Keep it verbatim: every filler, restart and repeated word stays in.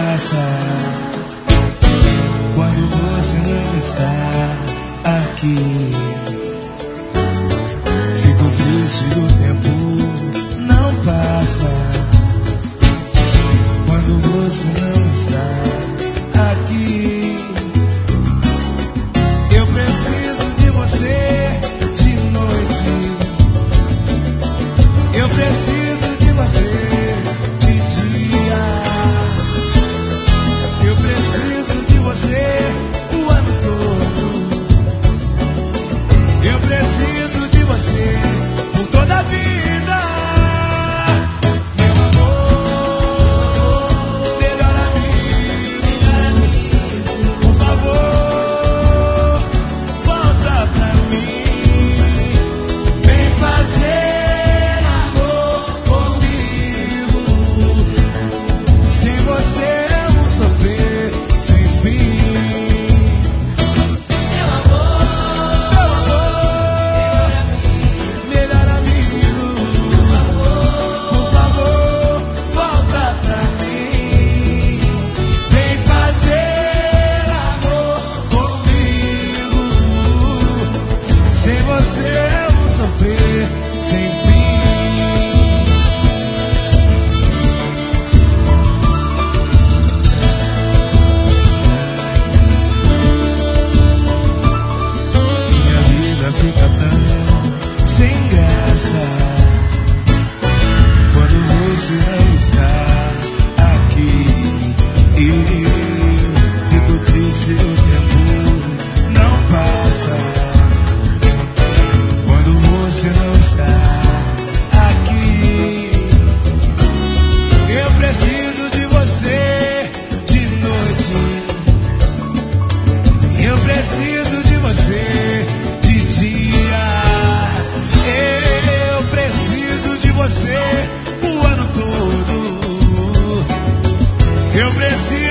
graça quando você não está aqui. Fico triste, o tempo não passa quando você não está aqui. Eu preciso de você de noite, eu preciso de você de dia, eu preciso de você o ano todo, eu preciso de você por toda a vida. Meu amor, melhor amigo, por favor, volta pra mim, vem fazer amor comigo. Sem você eu vou sofrer sem fim. Meu amor, meu amor, melhor amigo, por favor, volta pra mim, vem fazer amor comigo. Sem você eu vou sofrer sem fim. Minha vida fica tão sem graça quando você não está aqui. E fico triste, o tempo não passa quando você não está aqui. Eu preciso de você de noite, eu preciso de você de dia, eu preciso de você o ano todo, eu preciso